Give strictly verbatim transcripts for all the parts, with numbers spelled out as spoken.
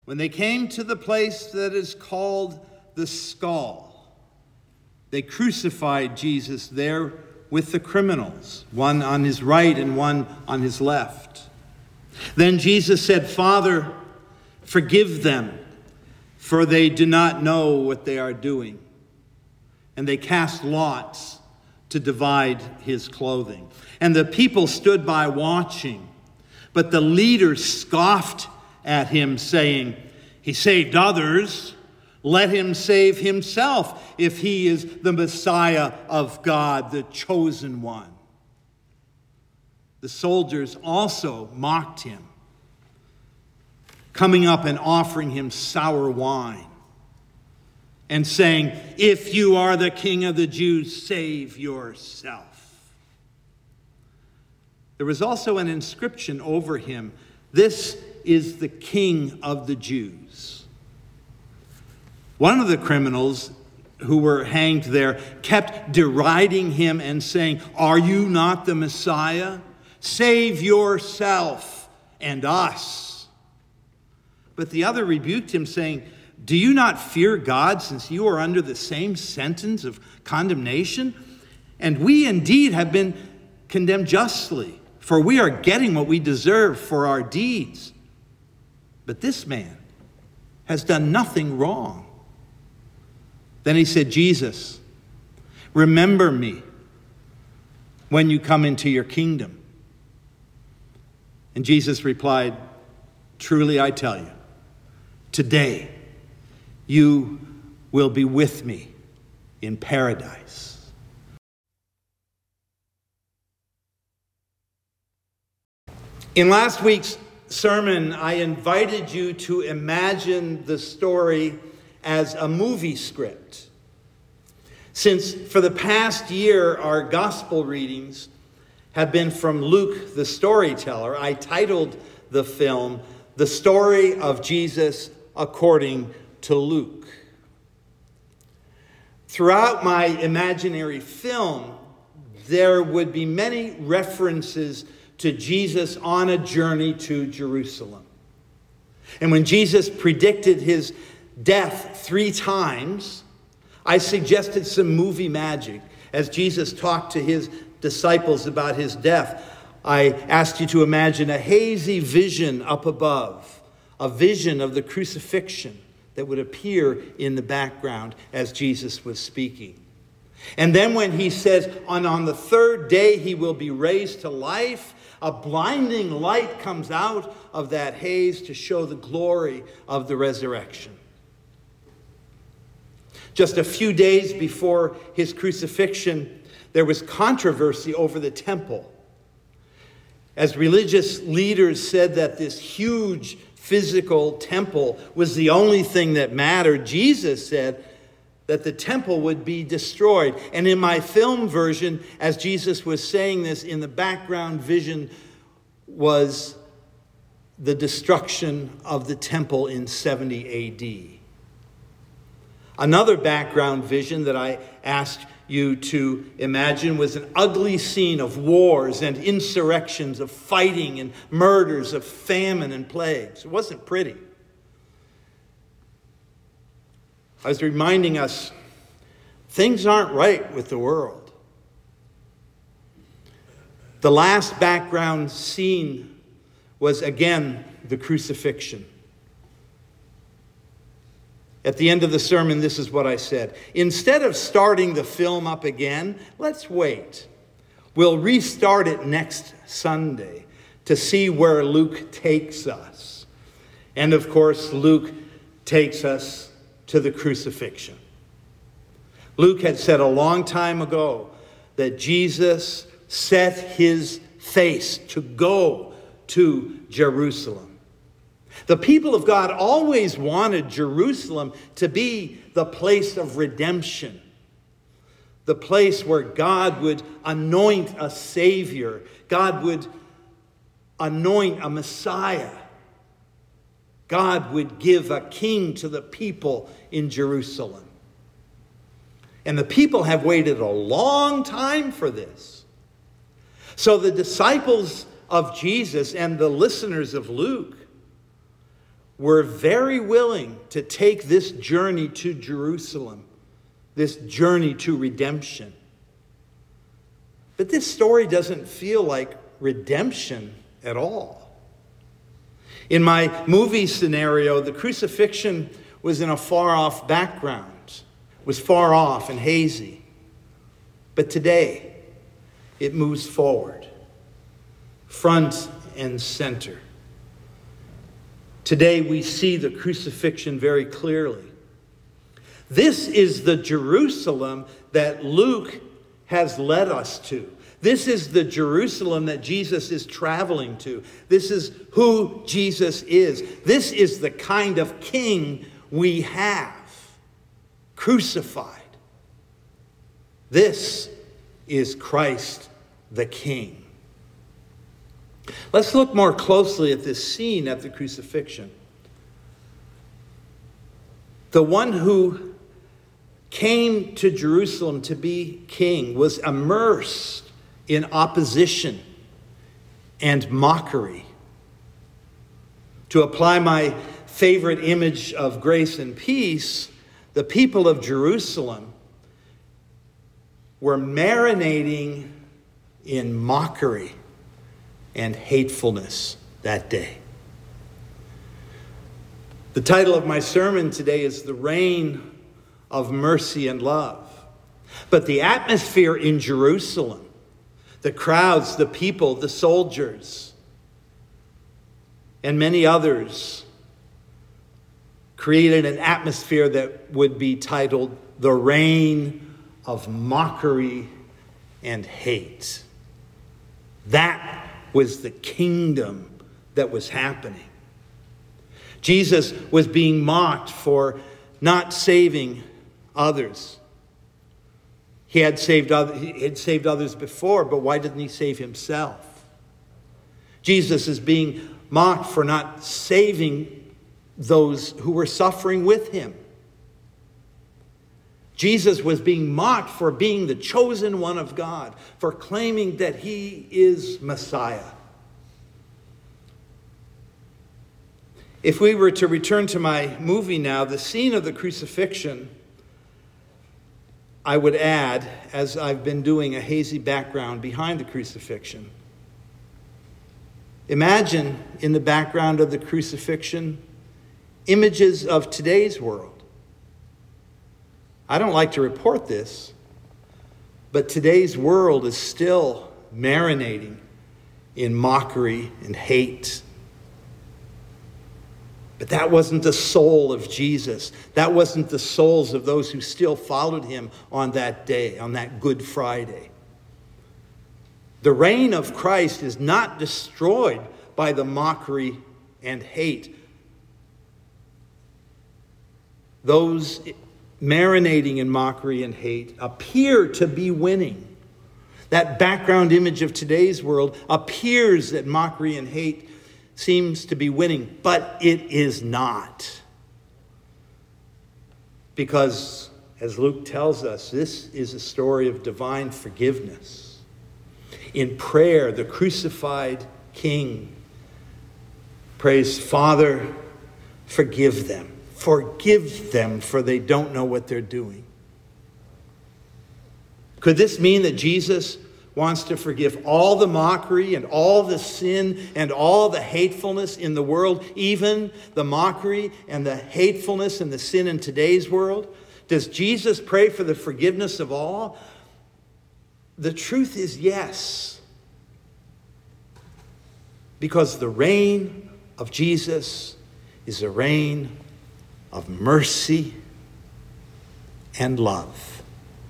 When they came to the place that is called the Skull, they crucified Jesus there with the criminals, one on his right and one on his left. Then Jesus said, "Father, forgive them, for they do not know what they are doing." And they cast lots to divide his clothing. And the people stood by watching. But the leaders scoffed at him, saying, "He saved others. Let him save himself if he is the Messiah of God, the chosen one." The soldiers also mocked him, coming up and offering him sour wine and saying, "If you are the King of the Jews, save yourself." There was also an inscription over him, "This is the King of the Jews." One of the criminals who were hanged there kept deriding him and saying, "Are you not the Messiah? Save yourself and us." But the other rebuked him, saying, "Do you not fear God, since you are under the same sentence of condemnation? And we indeed have been condemned justly, for we are getting what we deserve for our deeds. But this man has done nothing wrong." Then he said, "Jesus, remember me when you come into your kingdom." And Jesus replied, "Truly I tell you, today you will be with me in paradise." In last week's sermon, I invited you to imagine the story as a movie script. Since for the past year, our gospel readings have been from Luke the storyteller, I titled the film, "The Story of Jesus According to Luke." Throughout my imaginary film, there would be many references to Jesus on a journey to Jerusalem. And when Jesus predicted his death three times, I suggested some movie magic. As Jesus talked to his disciples about his death, I asked you to imagine a hazy vision up above, a vision of the crucifixion that would appear in the background as Jesus was speaking. And then when he says, and on the third day he will be raised to life, a blinding light comes out of that haze to show the glory of the resurrection. Just a few days before his crucifixion, there was controversy over the temple. As religious leaders said that this huge physical temple was the only thing that mattered, Jesus said that the temple would be destroyed. And in my film version, as Jesus was saying this, in the background vision was the destruction of the temple in seventy A D. Another background vision that I asked you to imagine was an ugly scene of wars and insurrections, of fighting and murders, of famine and plagues. It wasn't pretty. I was reminding us, things aren't right with the world. The last background scene was again the crucifixion. At the end of the sermon, this is what I said. Instead of starting the film up again, let's wait. We'll restart it next Sunday to see where Luke takes us. And of course, Luke takes us to the crucifixion. Luke had said a long time ago that Jesus set his face to go to Jerusalem. The people of God always wanted Jerusalem to be the place of redemption, the place where God would anoint a Savior, God would anoint a Messiah, God would give a king to the people in Jerusalem. And the people have waited a long time for this. So the disciples of Jesus and the listeners of Luke were very willing to take this journey to Jerusalem, this journey to redemption. But this story doesn't feel like redemption at all. In my movie scenario, the crucifixion was in a far-off background, was far off and hazy. But today, it moves forward, front and center. Today, we see the crucifixion very clearly. This is the Jerusalem that Luke has led us to. This is the Jerusalem that Jesus is traveling to. This is who Jesus is. This is the kind of king we have, crucified. This is Christ the King. Let's look more closely at this scene at the crucifixion. The one who came to Jerusalem to be king was immersed in opposition and mockery. To apply my favorite image of grace and peace, the people of Jerusalem were marinating in mockery and hatefulness that day. The title of my sermon today is The Reign of Mercy and Love. But the atmosphere in Jerusalem, the crowds, the people, the soldiers, and many others created an atmosphere that would be titled The Reign of Mockery and Hate. That was the kingdom that was happening. Jesus was being mocked for not saving others. He had saved other, he had saved others before, but why didn't he save himself? Jesus is being mocked for not saving those who were suffering with him. Jesus was being mocked for being the chosen one of God, for claiming that he is Messiah. If we were to return to my movie now, the scene of the crucifixion, I would add, as I've been doing a hazy background behind the crucifixion. Imagine in the background of the crucifixion images of today's world. I don't like to report this, but today's world is still marinating in mockery and hate. But that wasn't the soul of Jesus. That wasn't the souls of those who still followed him on that day, on that Good Friday. The reign of Christ is not destroyed by the mockery and hate. Those marinating in mockery and hate appear to be winning. That background image of today's world appears that mockery and hate seems to be winning, but it is not. Because, as Luke tells us, this is a story of divine forgiveness. In prayer, the crucified King prays, Father, forgive them. Forgive them, for they don't know what they're doing. Could this mean that Jesus wants to forgive all the mockery and all the sin and all the hatefulness in the world, even the mockery and the hatefulness and the sin in today's world? Does Jesus pray for the forgiveness of all? The truth is yes. Because the reign of Jesus is a reign of mercy and love.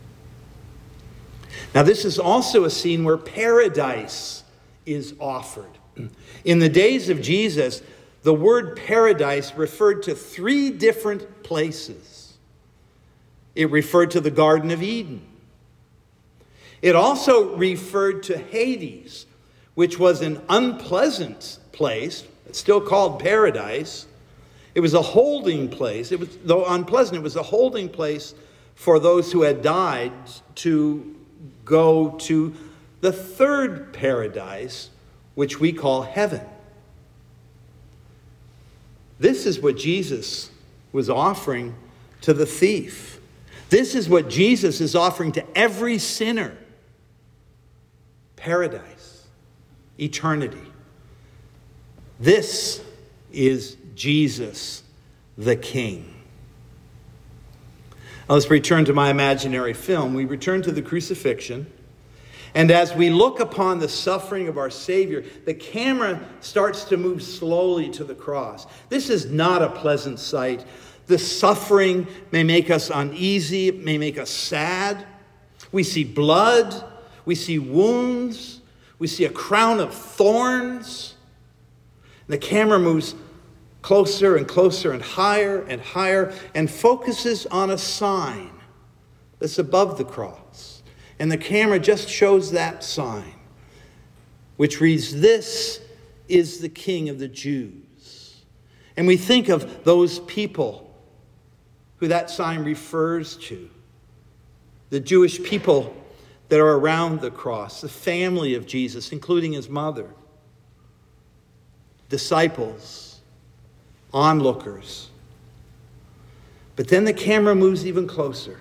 Now, this is also a scene where paradise is offered. In the days of Jesus, the word paradise referred to three different places. It referred to the Garden of Eden. It also referred to Hades, which was an unpleasant place. It's still called paradise. It was a holding place. It was, though unpleasant, it was a holding place for those who had died to go to the third paradise, which we call heaven. This is what Jesus was offering to the thief. This is what Jesus is offering to every sinner. Paradise, eternity. This is Jesus the King. Now let's return to my imaginary film. We return to the crucifixion. And as we look upon the suffering of our Savior, the camera starts to move slowly to the cross. This is not a pleasant sight. The suffering may make us uneasy. It may make us sad. We see blood. We see wounds. We see a crown of thorns. The camera moves closer and closer and higher and higher and focuses on a sign that's above the cross. And the camera just shows that sign, which reads, "This is the King of the Jews." And we think of those people who that sign refers to. The Jewish people that are around the cross, the family of Jesus, including his mother, disciples, onlookers. But then the camera moves even closer.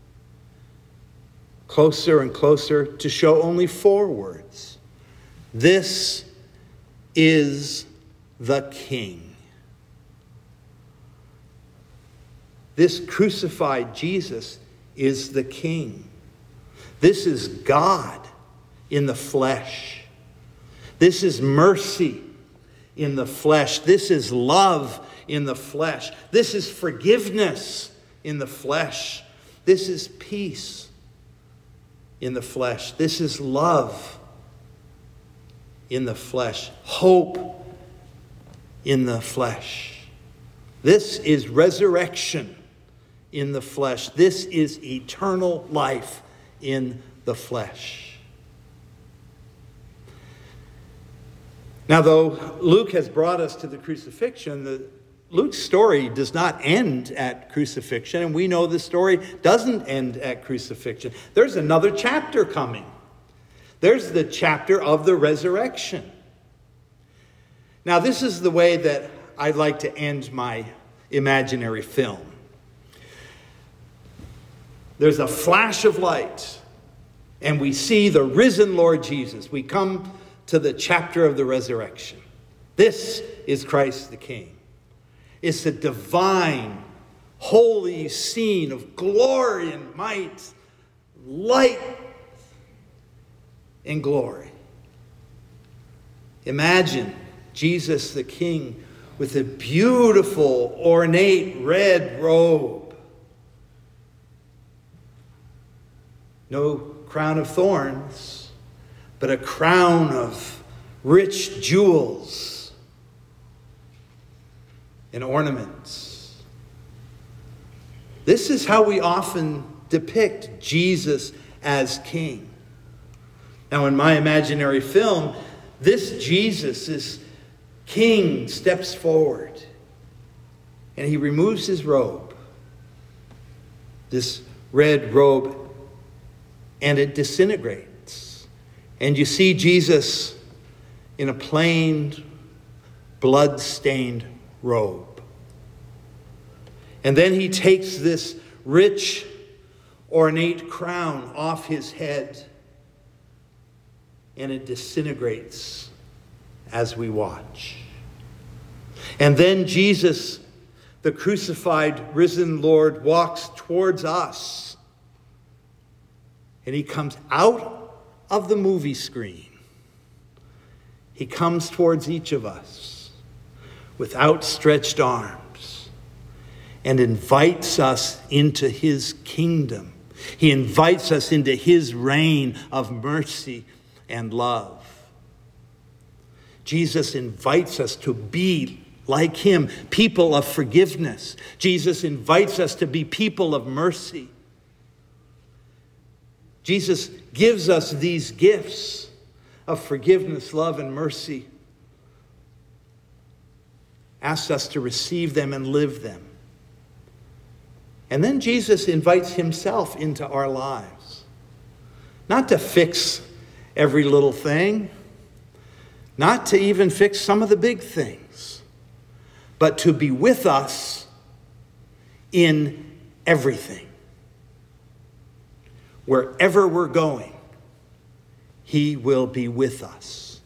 Closer and closer to show only four words. This is the King. This crucified Jesus is the King. This is God in the flesh. This is mercy in the flesh. This is love in the flesh. This is forgiveness in the flesh. This is peace in the flesh. This is love in the flesh. Hope in the flesh. This is resurrection in the flesh. This is eternal life in the flesh. Now, though Luke has brought us to the crucifixion, the Luke's story does not end at crucifixion, and we know the story doesn't end at crucifixion. There's another chapter coming. There's the chapter of the resurrection. Now, this is the way that I'd like to end my imaginary film. There's a flash of light, and we see the risen Lord Jesus. We come to the chapter of the resurrection. This is Christ the King. It's a divine, holy scene of glory and might, light and glory. Imagine Jesus the King with a beautiful, ornate red robe. No crown of thorns, but a crown of rich jewels and ornaments. This is how we often depict Jesus as King. Now, in my imaginary film, this Jesus, this King, steps forward and he removes his robe, this red robe, and it disintegrates. And you see Jesus in a plain, blood-stained robe. And then he takes this rich, ornate crown off his head, and it disintegrates as we watch. And then Jesus, the crucified, risen Lord, walks towards us. And he comes out of the movie screen. He comes towards each of us with outstretched arms and invites us into his kingdom. He invites us into his reign of mercy and love. Jesus invites us to be like him, people of forgiveness. Jesus invites us to be people of mercy. Jesus gives us these gifts of forgiveness, love, and mercy. Asks us to receive them and live them. And then Jesus invites himself into our lives. Not to fix every little thing. Not to even fix some of the big things. but to be with us in everything. Wherever we're going, he will be with us.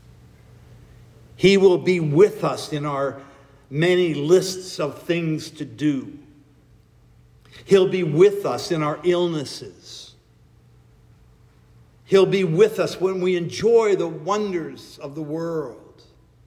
He will be with us in our many lists of things to do. He'll be with us in our illnesses. He'll be with us when we enjoy the wonders of the world.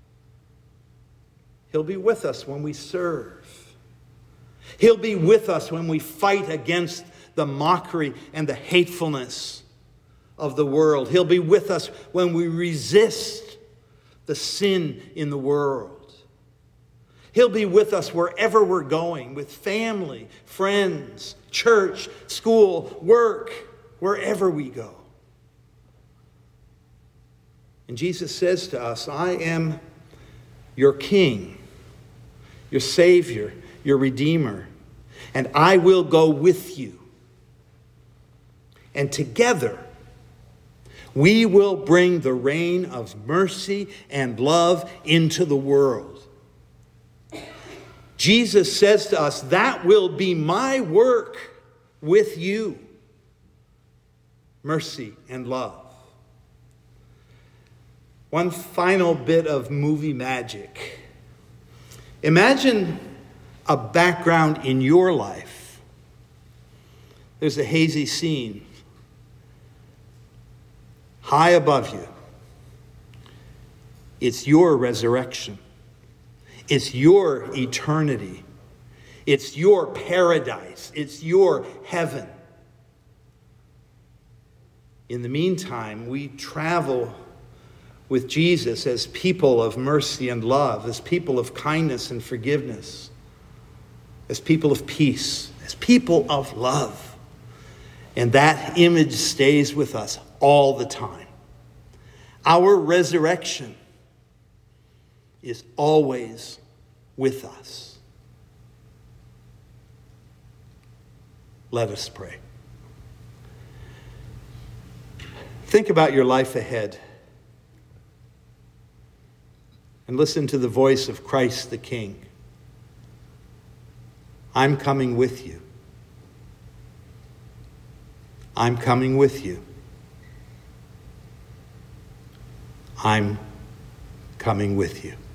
He'll be with us when we serve. He'll be with us when we fight against the mockery and the hatefulness of the world. He'll be with us when we resist the sin in the world. He'll be with us wherever we're going, with family, friends, church, school, work, wherever we go. And Jesus says to us, I am your King, your Savior, your Redeemer, and I will go with you. And together, we will bring the reign of mercy and love into the world. Jesus says to us, that will be my work with you. Mercy and love. One final bit of movie magic. Imagine a background in your life. There's a hazy scene high above you. It's your resurrection. It's your eternity. It's your paradise. It's your heaven. In the meantime, we travel with Jesus as people of mercy and love, as people of kindness and forgiveness, as people of peace, as people of love. And that image stays with us all the time. Our resurrection is always with us. Let us pray. Think about your life ahead and listen to the voice of Christ the King. I'm coming with you. I'm coming with you. I'm coming with you.